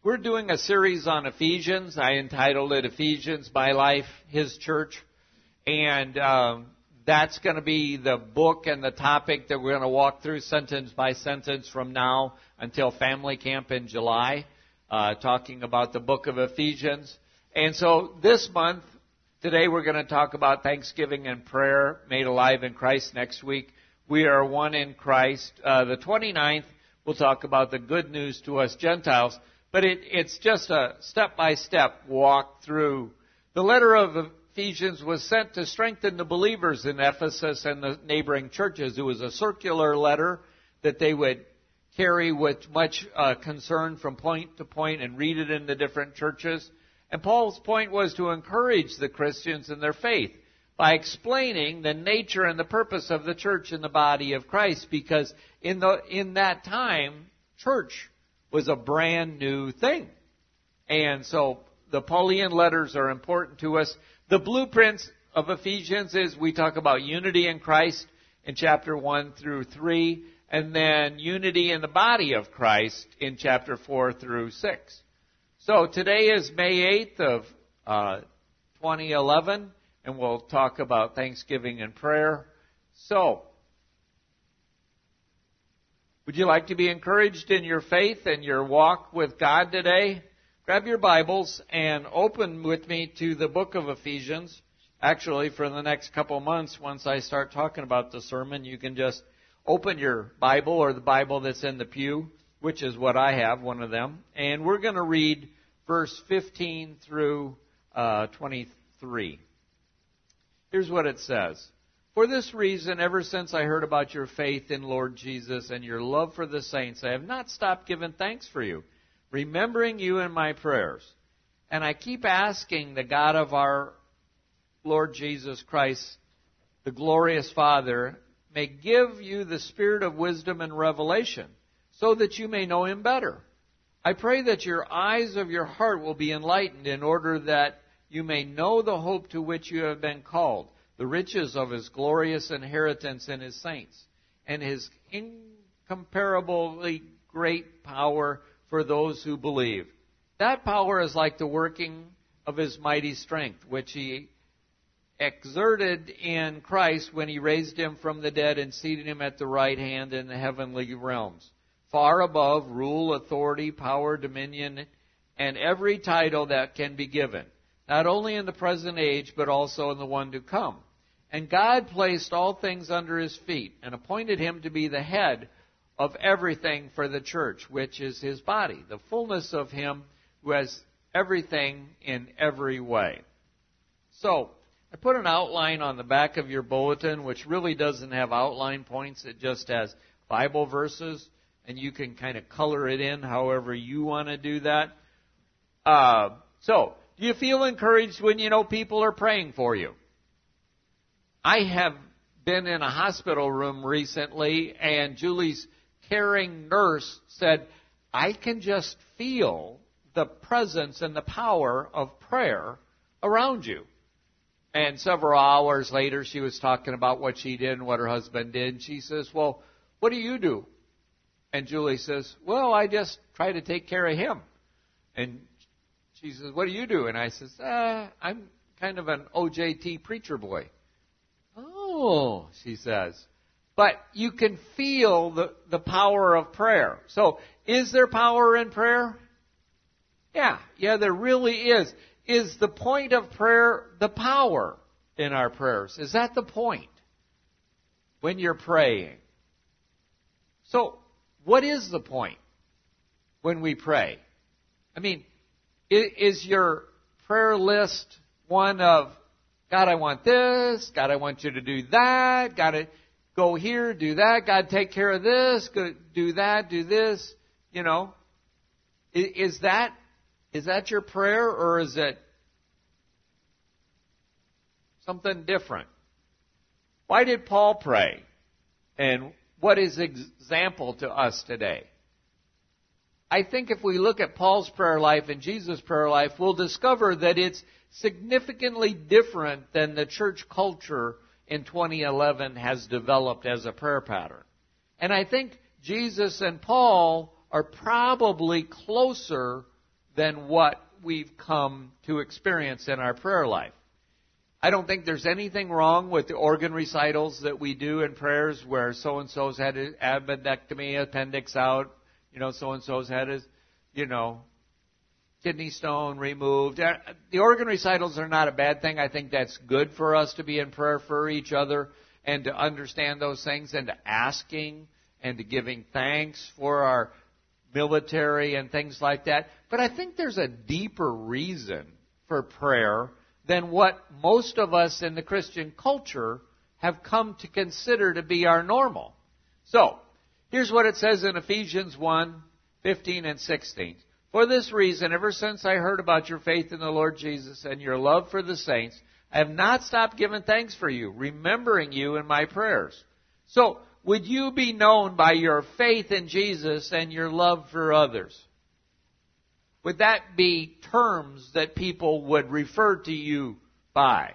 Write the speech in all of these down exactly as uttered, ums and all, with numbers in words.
We're doing a series on Ephesians. I entitled it Ephesians, My Life, His Church. And um, that's going to be the book and the topic that we're going to walk through sentence by sentence from now until family camp in July, uh, talking about the book of Ephesians. And so this month, today we're going to talk about Thanksgiving and prayer made alive in Christ. Next week, we are one in Christ. Uh, the twenty-ninth, we'll talk about the good news to us Gentiles. But it, it's just a step-by-step walk through. The letter of Ephesians was sent to strengthen the believers in Ephesus and the neighboring churches. It was a circular letter that they would carry with much uh, concern from point to point and read it in the different churches. And Paul's point was to encourage the Christians in their faith by explaining the nature and the purpose of the church in the body of Christ, because in the in that time, church was a brand new thing. And so the Pauline letters are important to us. The blueprints of Ephesians is we talk about unity in Christ in chapter one through three, and then unity in the body of Christ in chapter four through six. So today is May eighth of uh, twenty eleven, and we'll talk about Thanksgiving and prayer. So, would you like to be encouraged in your faith and your walk with God today? Grab your Bibles and open with me to the book of Ephesians. Actually, for the next couple months, once I start talking about the sermon, you can just open your Bible or the Bible that's in the pew, which is what I have, one of them. And we're going to read verse fifteen through uh, twenty-three. Here's what it says. For this reason, ever since I heard about your faith in Lord Jesus and your love for the saints, I have not stopped giving thanks for you, remembering you in my prayers. And I keep asking the God of our Lord Jesus Christ, the glorious Father, may give you the spirit of wisdom and revelation, so that you may know him better. I pray that your eyes of your heart will be enlightened, in order that you may know the hope to which you have been called, the riches of his glorious inheritance in his saints, and his incomparably great power for those who believe. That power is like the working of his mighty strength, which he exerted in Christ when he raised him from the dead and seated him at the right hand in the heavenly realms, far above rule, authority, power, dominion, and every title that can be given, not only in the present age, but also in the one to come. And God placed all things under his feet and appointed him to be the head of everything for the church, which is his body, the fullness of him who has everything in every way. So, I put an outline on the back of your bulletin, which really doesn't have outline points. It just has Bible verses, and you can kind of color it in however you want to do that. Uh, so, do you feel encouraged when you know people are praying for you? I have been in a hospital room recently, and Julie's caring nurse said, I can just feel the presence and the power of prayer around you. And several hours later, she was talking about what she did and what her husband did. And she says, well, what do you do? And Julie says, well, I just try to take care of him. And she says, what do you do? And I says, uh, I'm kind of an O J T preacher boy. Oh, she says. But you can feel the, the power of prayer. So, is there power in prayer? Yeah, yeah, there really is. Is the point of prayer the power in our prayers? Is that the point when you're praying? So, what is the point when we pray? I mean, is your prayer list one of, God, I want this. God, I want you to do that. God, to go here, do that. God, take care of this. Go, do that, do this. You know, is, is that is that your prayer, or is it something different? Why did Paul pray? And what is example to us today? I think if we look at Paul's prayer life and Jesus' prayer life, we'll discover that it's significantly different than the church culture in twenty eleven has developed as a prayer pattern. And I think Jesus and Paul are probably closer than what we've come to experience in our prayer life. I don't think there's anything wrong with the organ recitals that we do in prayers where so-and-so's had an appendectomy, appendix out, you know, so-and-so's had his, you know, kidney stone removed. The organ recitals are not a bad thing. I think that's good for us to be in prayer for each other and to understand those things and to asking and to giving thanks for our military and things like that. But I think there's a deeper reason for prayer than what most of us in the Christian culture have come to consider to be our normal. So, here's what it says in Ephesians one, fifteen and sixteen. For this reason, ever since I heard about your faith in the Lord Jesus and your love for the saints, I have not stopped giving thanks for you, remembering you in my prayers. So, would you be known by your faith in Jesus and your love for others? Would that be terms that people would refer to you by?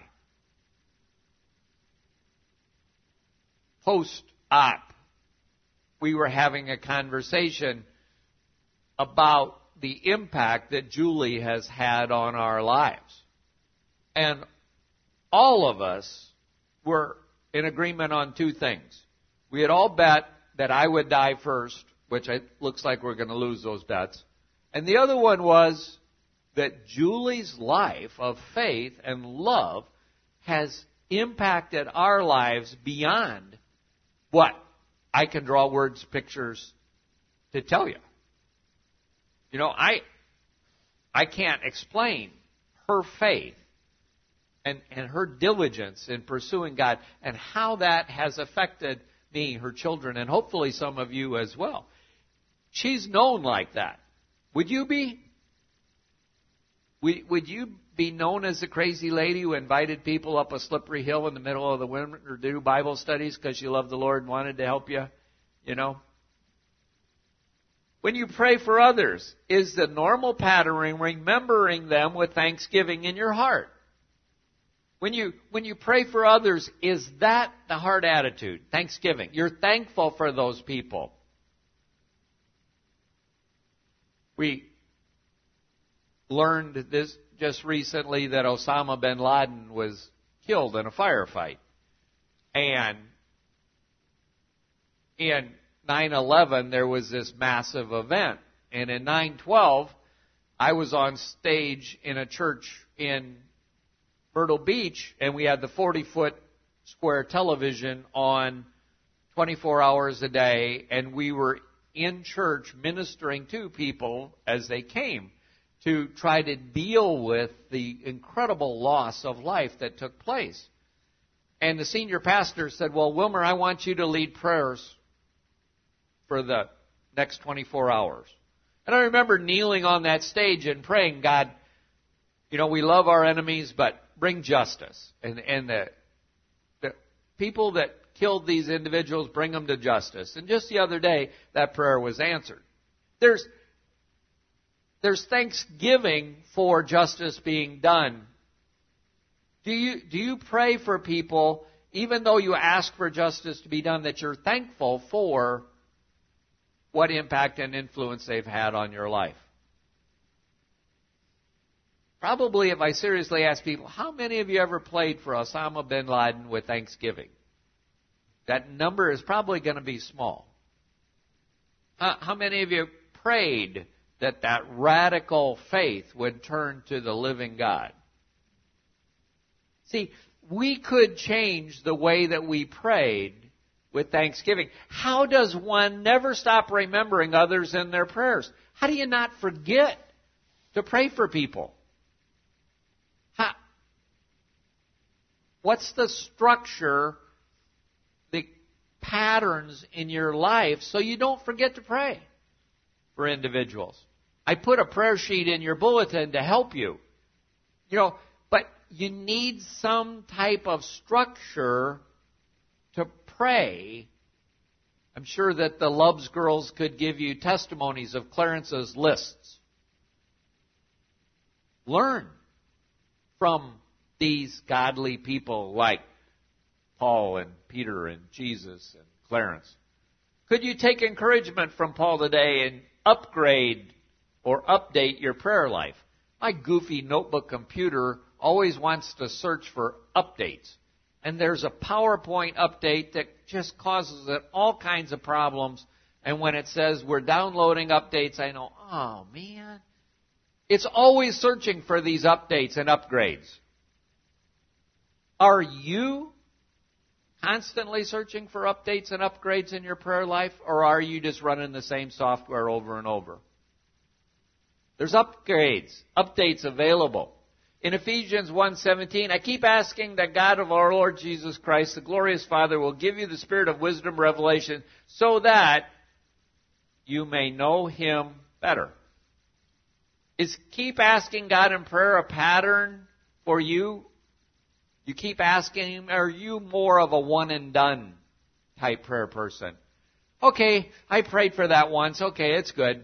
Post-op, we were having a conversation about the impact that Julie has had on our lives. And all of us were in agreement on two things. We had all bet that I would die first, which it looks like we're going to lose those bets. And the other one was that Julie's life of faith and love has impacted our lives beyond what I can draw words, pictures to tell you. You know, I I can't explain her faith and, and her diligence in pursuing God and how that has affected me, her children, and hopefully some of you as well. She's known like that. Would you be? Would you be known as the crazy lady who invited people up a slippery hill in the middle of the winter to do Bible studies because you loved the Lord and wanted to help you? You know? When you pray for others, is the normal pattern remembering them with thanksgiving in your heart? When you when you pray for others, is that the heart attitude? Thanksgiving. You're thankful for those people. We learned this just recently that Osama bin Laden was killed in a firefight. And in nine eleven, there was this massive event. And in nine twelve, I was on stage in a church in Myrtle Beach, and we had the forty-foot square television on twenty-four hours a day, and we were in church ministering to people as they came to try to deal with the incredible loss of life that took place. And the senior pastor said, well, Wilmer, I want you to lead prayers for the next twenty-four hours. And I remember kneeling on that stage and praying, God, you know, we love our enemies, but bring justice. And, and the, the people that killed these individuals, bring them to justice. And just the other day, that prayer was answered. There's, there's thanksgiving for justice being done. Do you, do you pray for people, even though you ask for justice to be done, that you're thankful for what impact and influence they've had on your life? Probably if I seriously ask people, how many of you ever prayed for Osama bin Laden with thanksgiving? That number is probably going to be small. How, how many of you prayed that that radical faith would turn to the living God? See, we could change the way that we prayed with thanksgiving. How does one never stop remembering others in their prayers? How do you not forget to pray for people? How, what's the structure, the patterns in your life so you don't forget to pray for individuals? I put a prayer sheet in your bulletin to help you. You know, but you need some type of structure to pray. I'm sure that the Loves girls could give you testimonies of Clarence's lists. Learn from these godly people like Paul and Peter and Jesus and Clarence. Could you take encouragement from Paul today and upgrade or update your prayer life. My goofy notebook computer always wants to search for updates. And there's a PowerPoint update that just causes it all kinds of problems. And when it says we're downloading updates, I know, oh man. It's always searching for these updates and upgrades. Are you constantly searching for updates and upgrades in your prayer life, or are you just running the same software over and over? There's upgrades, updates available. In Ephesians one seventeen, I keep asking that God of our Lord Jesus Christ, the glorious Father, will give you the spirit of wisdom, revelation, so that you may know Him better. Is keep asking God in prayer a pattern for you? You keep asking Him, are you more of a one and done type prayer person? Okay, I prayed for that once. Okay, it's good.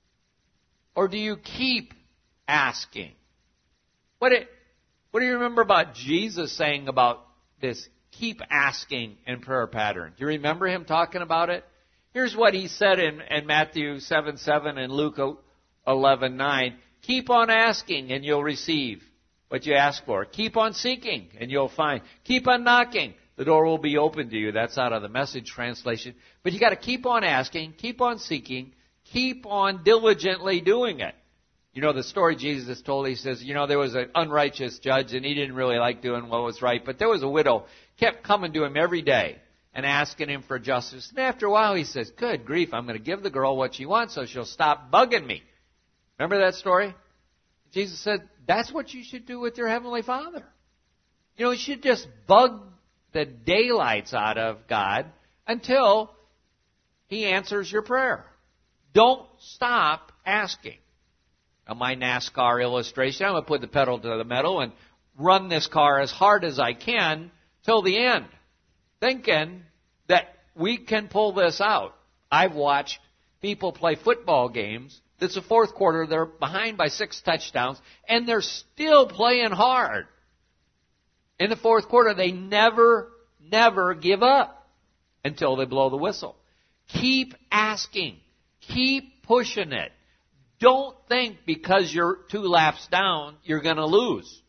Or do you keep asking? What, it, what do you remember about Jesus saying about this keep asking in prayer pattern? Do you remember Him talking about it? Here's what He said in, in Matthew seven seven and Luke eleven nine. Keep on asking and you'll receive what you ask for. Keep on seeking and you'll find. Keep on knocking. The door will be open to you. That's out of the Message translation. But you got to keep on asking, keep on seeking, keep on diligently doing it. You know the story Jesus told. He says, you know, there was an unrighteous judge and he didn't really like doing what was right. But there was a widow, kept coming to him every day and asking him for justice. And after a while he says, good grief, I'm going to give the girl what she wants so she'll stop bugging me. Remember that story? Jesus said, that's what you should do with your Heavenly Father. You know, you should just bug the daylights out of God until He answers your prayer. Don't stop asking. Now, my NASCAR illustration, I'm going to put the pedal to the metal and run this car as hard as I can till the end, thinking that we can pull this out. I've watched people play football games. It's the fourth quarter. They're behind by six touchdowns, and they're still playing hard. In the fourth quarter, they never, never give up until they blow the whistle. Keep asking. Keep pushing it. Don't think because you're two laps down, you're going to lose.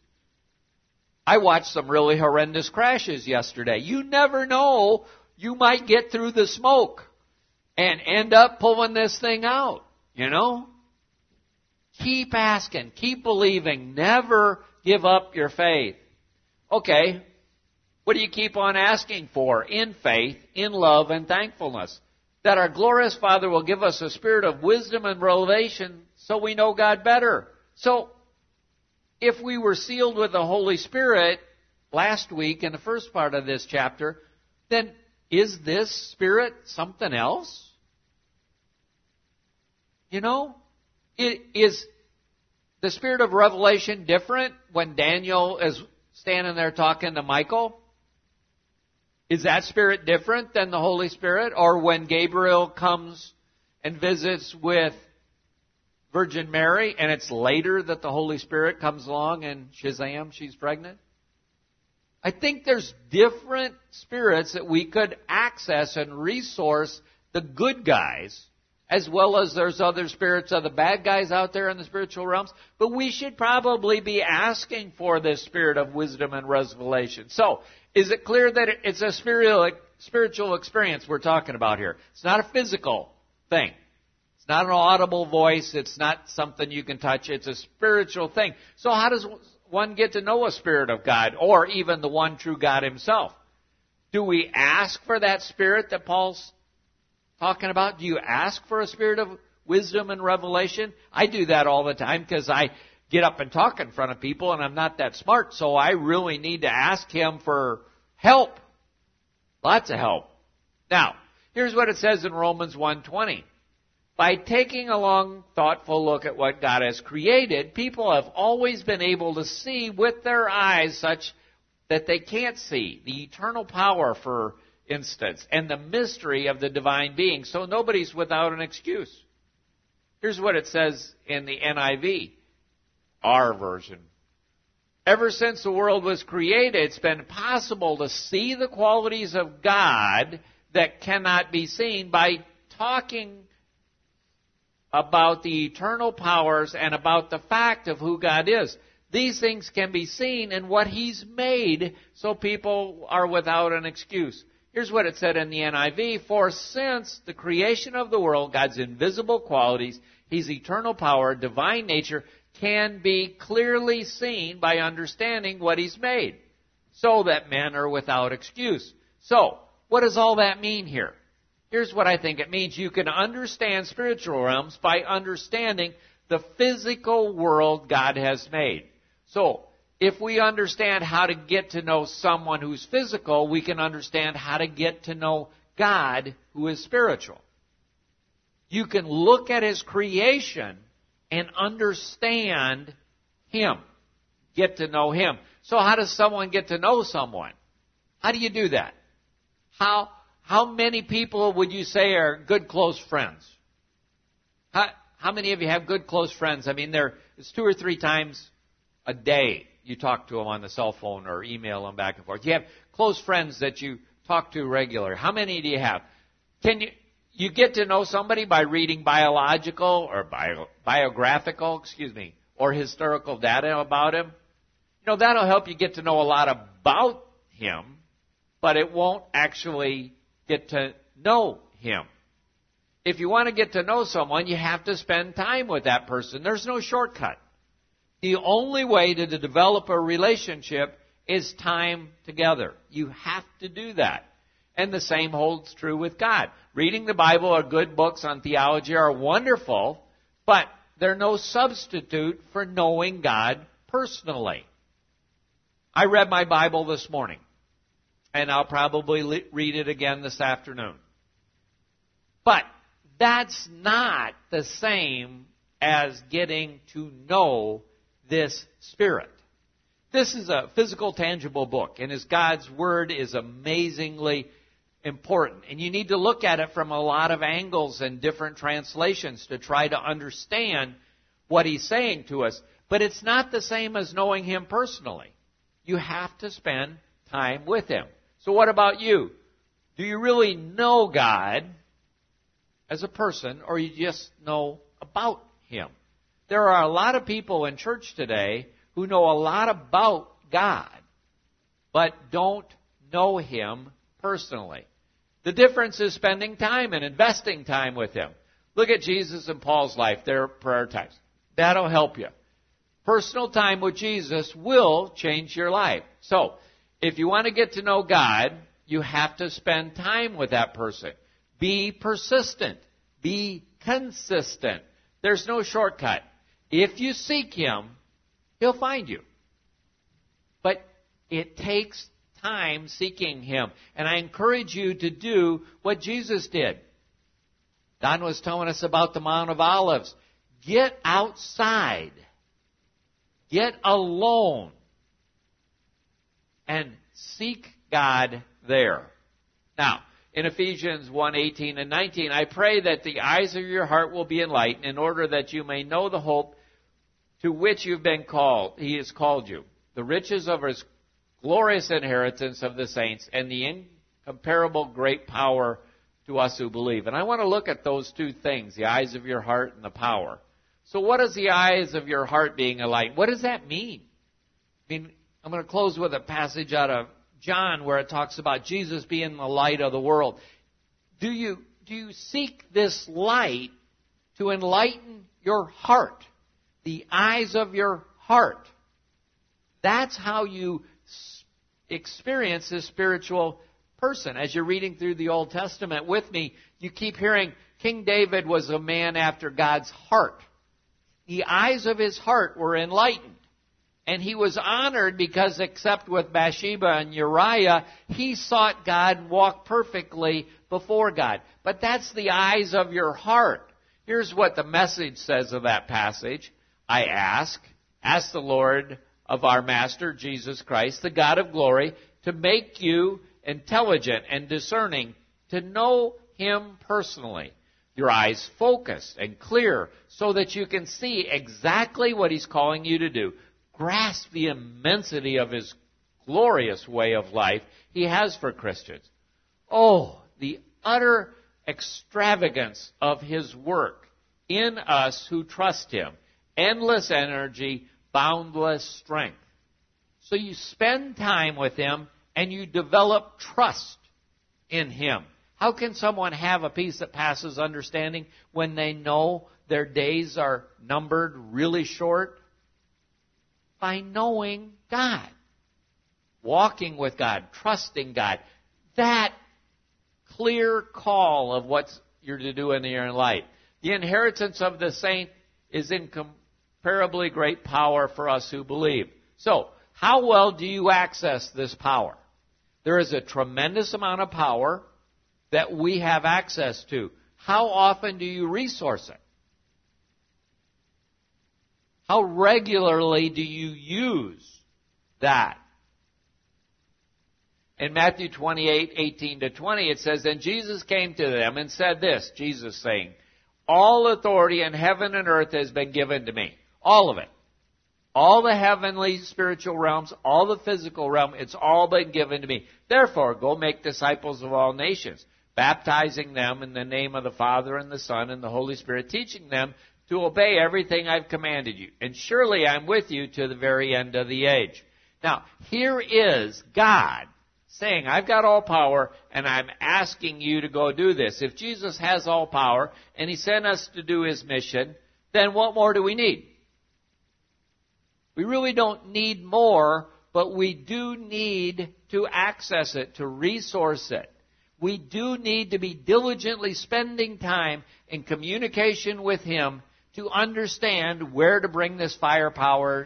I watched some really horrendous crashes yesterday. You never know. You might get through the smoke and end up pulling this thing out. You know? Keep asking. Keep believing. Never give up your faith. Okay. What do you keep on asking for? In faith, in love, and thankfulness. That our glorious Father will give us a spirit of wisdom and revelation so we know God better. So, if we were sealed with the Holy Spirit last week in the first part of this chapter, then is this Spirit something else? You know, it, is the Spirit of revelation different when Daniel is standing there talking to Michael? Is that Spirit different than the Holy Spirit? Or when Gabriel comes and visits with Virgin Mary and it's later that the Holy Spirit comes along and shazam, she's pregnant? I think there's different spirits that we could access and resource the good guys, as well as there's other spirits of the bad guys out there in the spiritual realms. But we should probably be asking for this spirit of wisdom and revelation. So, is it clear that it's a spiritual experience we're talking about here? It's not a physical thing. It's not an audible voice. It's not something you can touch. It's a spiritual thing. So how does one get to know a Spirit of God, or even the one true God Himself? Do we ask for that Spirit that Paul's talking about? Do you ask for a spirit of wisdom and revelation? I do that all the time because I get up and talk in front of people and I'm not that smart, so I really need to ask Him for help. Lots of help. Now, here's what it says in Romans one twenty. By taking a long, thoughtful look at what God has created, people have always been able to see with their eyes such that they can't see the eternal power, for instance, and the mystery of the divine being. So nobody's without an excuse. Here's what it says in the N I V, our version. Ever since the world was created, it's been possible to see the qualities of God that cannot be seen by talking about the eternal powers and about the fact of who God is. These things can be seen in what He's made, so people are without an excuse. Here's what it said in the N I V. For since the creation of the world, God's invisible qualities, His eternal power, divine nature, can be clearly seen by understanding what He's made, so that men are without excuse. So, what does all that mean here? Here's what I think it means. You can understand spiritual realms by understanding the physical world God has made. So, if we understand how to get to know someone who's physical, we can understand how to get to know God who is spiritual. You can look at His creation and understand Him, get to know Him. So how does someone get to know someone? How do you do that? How how many people would you say are good close friends? How, how many of you have good close friends? I mean, there it's two or three times a day you talk to them on the cell phone or email them back and forth. You have close friends that you talk to regularly. How many do you have? Can you you get to know somebody by reading biological or bio, biographical, excuse me, or historical data about him? You know, that'll help you get to know a lot about him, but it won't actually get to know him. If you want to get to know someone, you have to spend time with that person. There's no shortcut. The only way to develop a relationship is time together. You have to do that. And the same holds true with God. Reading the Bible or good books on theology are wonderful, but they're no substitute for knowing God personally. I read my Bible this morning, and I'll probably read it again this afternoon. But that's not the same as getting to know this Spirit. This is a physical, tangible book, and as God's Word is amazingly important. And you need to look at it from a lot of angles and different translations to try to understand what He's saying to us. But it's not the same as knowing Him personally. You have to spend time with Him. So what about you? Do you really know God as a person, or you just know about Him? There are a lot of people in church today who know a lot about God, but don't know Him personally. The difference is spending time and investing time with Him. Look at Jesus and Paul's life, their prayer times. That'll help you. Personal time with Jesus will change your life. So, if you want to get to know God, you have to spend time with that person. Be persistent. Be consistent. There's no shortcut. If you seek Him, He'll find you. But it takes time seeking Him. And I encourage you to do what Jesus did. Don was telling us about the Mount of Olives. Get outside. Get alone. And seek God there. Now, in Ephesians one, eighteen and nineteen, I pray that the eyes of your heart will be enlightened in order that you may know the hope to which you've been called, He has called you, the riches of His glorious inheritance of the saints, and the incomparable great power to us who believe. And I want to look at those two things, the eyes of your heart and the power. So what is the eyes of your heart being enlightened? What does that mean? I mean, I'm going to close with a passage out of John where it talks about Jesus being the light of the world. Do you, do you seek this light to enlighten your heart? The eyes of your heart. That's how you experience this spiritual person. As you're reading through the Old Testament with me, you keep hearing King David was a man after God's heart. The eyes of his heart were enlightened. And he was honored because, except with Bathsheba and Uriah, he sought God and walked perfectly before God. But that's the eyes of your heart. Here's what the Message says of that passage. I ask, ask the Lord of our Master, Jesus Christ, the God of glory, to make you intelligent and discerning, to know Him personally. Your eyes focused and clear so that you can see exactly what He's calling you to do. Grasp the immensity of His glorious way of life He has for Christians. Oh, the utter extravagance of His work in us who trust Him. Endless energy, boundless strength. So you spend time with Him and you develop trust in Him. How can someone have a peace that passes understanding when they know their days are numbered really short? By knowing God. Walking with God, trusting God. That clear call of what you're to do in your life. The inheritance of the saint is incomparably great power for us who believe. So, how well do you access this power? There is a tremendous amount of power that we have access to. How often do you resource it? How regularly do you use that? In Matthew twenty-eight, eighteen to twenty, it says, "And Jesus came to them and said this," Jesus saying, "All authority in heaven and earth has been given to me." All of it. All the heavenly spiritual realms, all the physical realm, it's all been given to me. Therefore, go make disciples of all nations, baptizing them in the name of the Father and the Son and the Holy Spirit, teaching them to obey everything I've commanded you. And surely I'm with you to the very end of the age. Now, here is God saying, I've got all power, and I'm asking you to go do this. If Jesus has all power, and He sent us to do His mission, then what more do we need? We really don't need more, but we do need to access it, to resource it. We do need to be diligently spending time in communication with Him to understand where to bring this firepower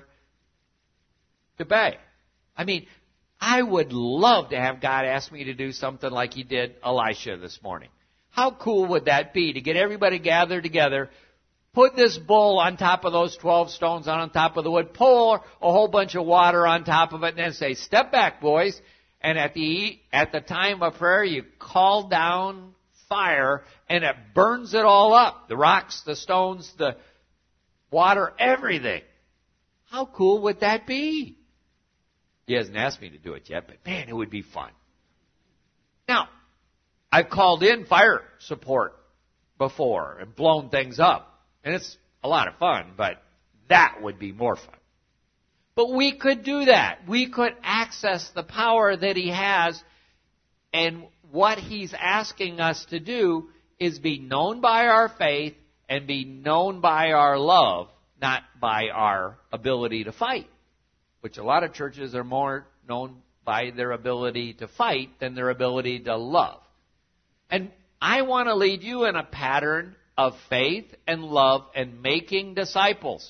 to bear. I mean, I would love to have God ask me to do something like He did Elisha this morning. How cool would that be to get everybody gathered together, put this bull on top of those twelve stones on top of the wood, pour a whole bunch of water on top of it, and then say, "Step back, boys." And at the at the time of prayer, you call down fire, and it burns it all up. The rocks, the stones, the water, everything. How cool would that be? He hasn't asked me to do it yet, but man, it would be fun. Now, I've called in fire support before and blown things up. And it's a lot of fun, but that would be more fun. But we could do that. We could access the power that He has, and what He's asking us to do is be known by our faith and be known by our love, not by our ability to fight, which a lot of churches are more known by their ability to fight than their ability to love. And I want to lead you in a pattern of faith and love and making disciples.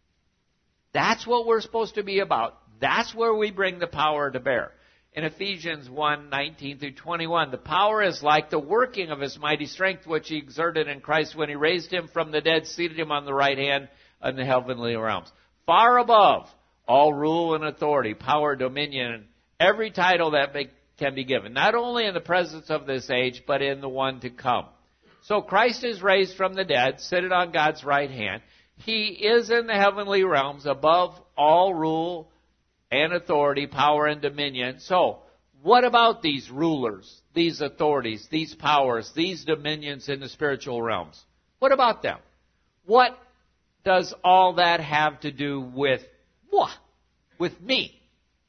That's what we're supposed to be about. That's where we bring the power to bear. In Ephesians one, nineteen through twenty-one, the power is like the working of His mighty strength, which He exerted in Christ when He raised Him from the dead, seated Him on the right hand in the heavenly realms, far above all rule and authority, power, dominion, and every title that can be given, not only in the presence of this age, but in the one to come. So Christ is raised from the dead, seated on God's right hand. He is in the heavenly realms, above all rule and authority, power and dominion. So, what about these rulers, these authorities, these powers, these dominions in the spiritual realms? What about them? What does all that have to do with what? With me?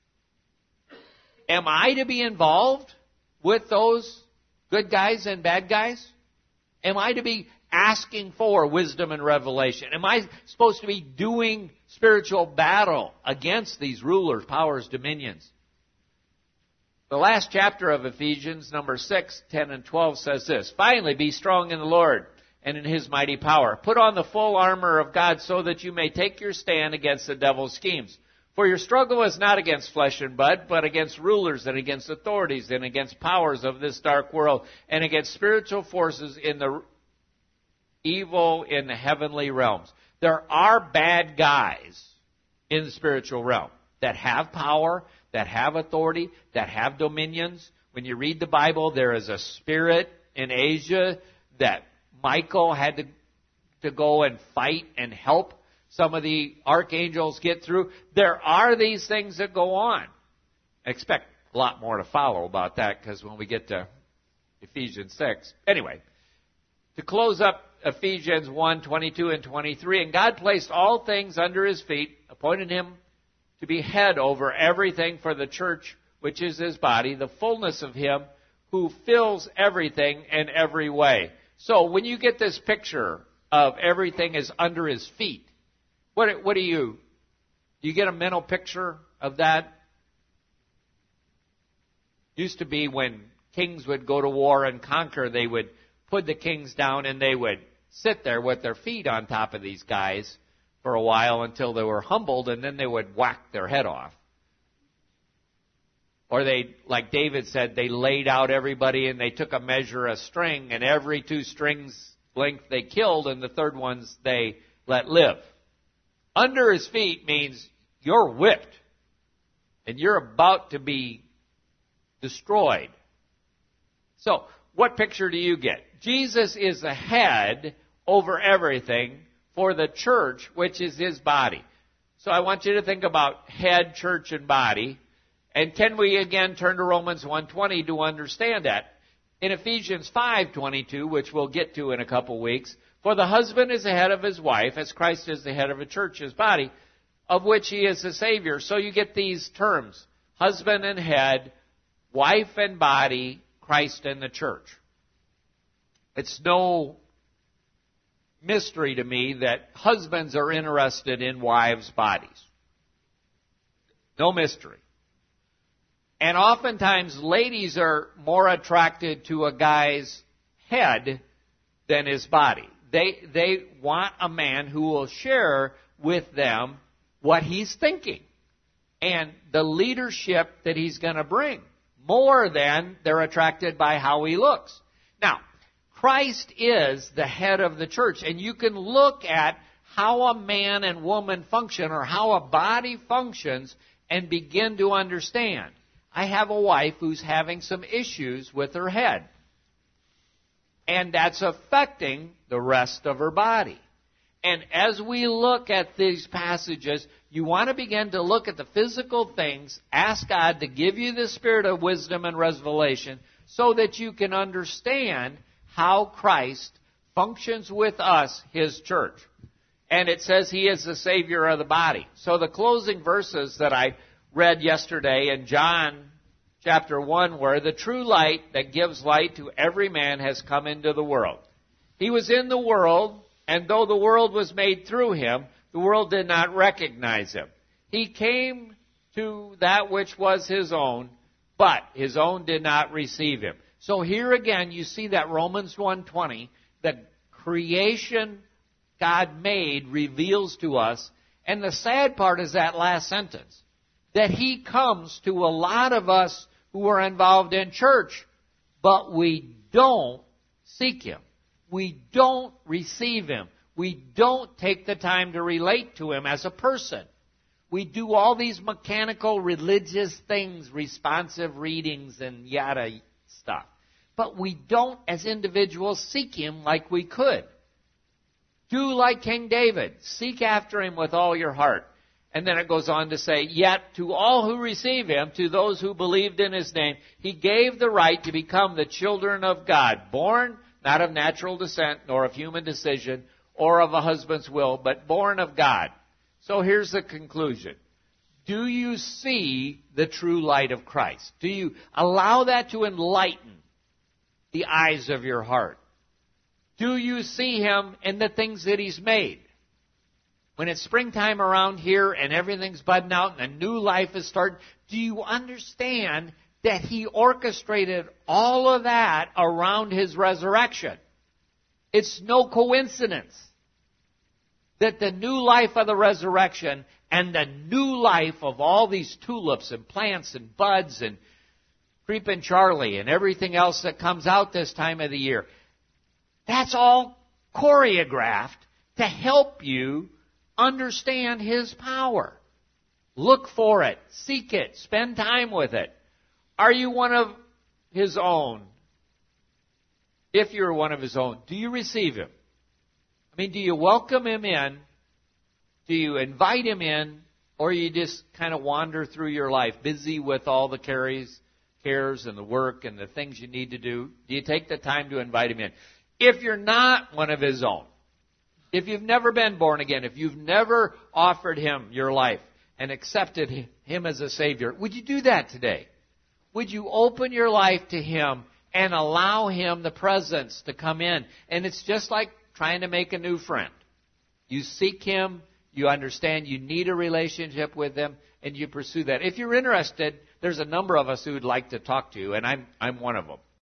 Am I to be involved with those good guys and bad guys? Am I to be asking for wisdom and revelation? Am I supposed to be doing spiritual battle against these rulers, powers, dominions? The last chapter of Ephesians, number six, ten, and twelve says this, "Finally, be strong in the Lord and in His mighty power. Put on the full armor of God so that you may take your stand against the devil's schemes. For your struggle is not against flesh and blood, but against rulers and against authorities and against powers of this dark world and against spiritual forces in the evil in the heavenly realms." There are bad guys in the spiritual realm that have power, that have authority, that have dominions. When you read the Bible, there is a spirit in Asia that Michael had to, to go and fight and help some of the archangels get through. There are these things that go on. I expect a lot more to follow about that, because when we get to Ephesians six. Anyway, to close up Ephesians one, twenty-two and twenty-three. And God placed all things under his feet, appointed him to be head over everything for the church, which is his body, the fullness of him who fills everything in every way. So when you get this picture of everything is under his feet, what, what do you, do you get a mental picture of that? Used to be when kings would go to war and conquer, they would put the kings down and they would sit there with their feet on top of these guys for a while until they were humbled, and then they would whack their head off. Or they, like David said, they laid out everybody and they took a measure of string, and every two strings length they killed, and the third ones they let live. Under his feet means you're whipped and you're about to be destroyed. So, what picture do you get? Jesus is the head over everything for the church, which is his body. So I want you to think about head, church, and body. And can we again turn to Romans one twenty to understand that? In Ephesians five twenty-two, which we'll get to in a couple weeks, for the husband is the head of his wife, as Christ is the head of the church, his body, of which he is the Savior. So you get these terms, husband and head, wife and body, Christ and the church. It's no mystery to me that husbands are interested in wives' bodies. No mystery. And oftentimes ladies are more attracted to a guy's head than his body. They, they want a man who will share with them what he's thinking and the leadership that he's going to bring, more than they're attracted by how he looks. Now, Christ is the head of the church, and you can look at how a man and woman function or how a body functions and begin to understand. I have a wife who's having some issues with her head, and that's affecting the rest of her body. And as we look at these passages, you want to begin to look at the physical things, ask God to give you the spirit of wisdom and revelation so that you can understand how Christ functions with us, his church. And it says he is the Savior of the body. So the closing verses that I read yesterday in John chapter one were, the true light that gives light to every man has come into the world. He was in the world, and though the world was made through him, the world did not recognize him. He came to that which was his own, but his own did not receive him. So here again you see that Romans one twenty, the creation God made reveals to us. And the sad part is that last sentence, that he comes to a lot of us who are involved in church, but we don't seek him. We don't receive him. We don't take the time to relate to him as a person. We do all these mechanical religious things, responsive readings and yada stuff. But we don't, as individuals, seek him like we could. Do like King David. Seek after him with all your heart. And then it goes on to say, yet to all who receive him, to those who believed in his name, he gave the right to become the children of God, born not of natural descent, nor of human decision, or of a husband's will, but born of God. So here's the conclusion. Do you see the true light of Christ? Do you allow that to enlighten the eyes of your heart? Do you see him in the things that he's made? When it's springtime around here and everything's budding out and a new life is starting, do you understand that he orchestrated all of that around his resurrection? It's no coincidence that the new life of the resurrection and the new life of all these tulips and plants and buds and Creepin' Charlie and everything else that comes out this time of the year, that's all choreographed to help you understand his power. Look for it. Seek it. Spend time with it. Are you one of his own? If you're one of his own, do you receive him? I mean, do you welcome him in? Do you invite him in? Or you just kind of wander through your life, busy with all the cares, cares and the work and the things you need to do? Do you take the time to invite him in? If you're not one of His own, if you've never been born again, if you've never offered Him your life and accepted Him as a Savior, would you do that today? Would you open your life to Him and allow Him the presence to come in? And it's just like trying to make a new friend. You seek Him, you understand you need a relationship with Him, and you pursue that. If you're interested, there's a number of us who would like to talk to you, and I'm I'm one of them.